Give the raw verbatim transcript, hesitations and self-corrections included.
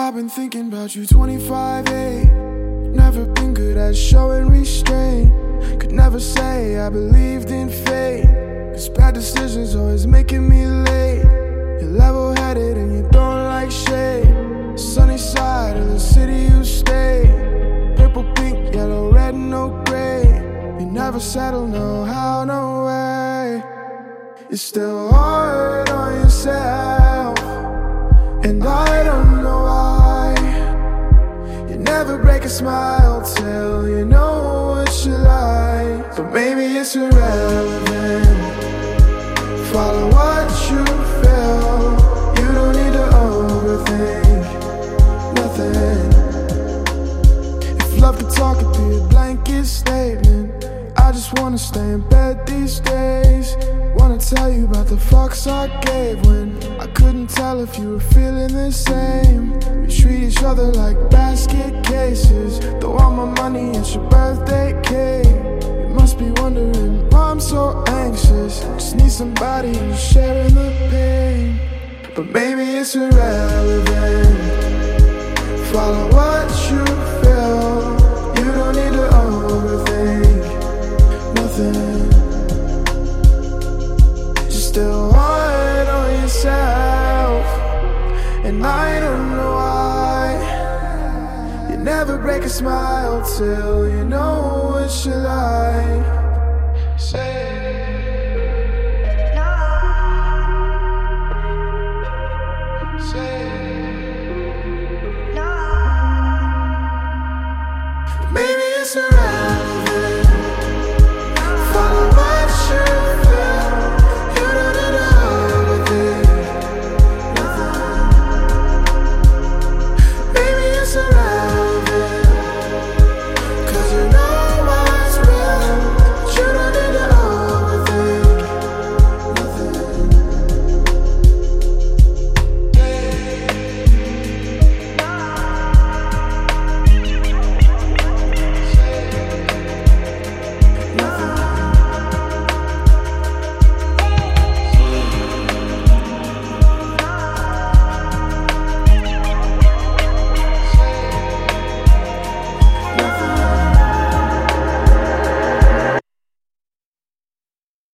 I've been thinking about you twenty-five eight. Never been good at showing restraint. Could never say I believed in fate, cause bad decisions always making me late. You're level-headed and you don't like shade. Sunny side of the city you stay. Purple, pink, yellow, red, no gray. You never settle, no how, no way. You're still hard on yourself, and I don't know why. You never break a smile till you know what you like. But maybe it's irrelevant. Follow what you feel. You don't need to overthink nothing. If love could talk, it'd be a blanket statement. I just wanna stay in bed these days. Wanna tell you about the fucks I gave when I couldn't tell if you were feeling the same. We treat each other like basket cases. Throw all my money, it's your birthday cake. You must be wondering why I'm so anxious. Just need somebody who's sharing the pain. But maybe it's irrelevant. Follow what you feel. You don't need to overthink nothing. Still hard on yourself, and I don't know why. You never break a smile till you know what you like. Say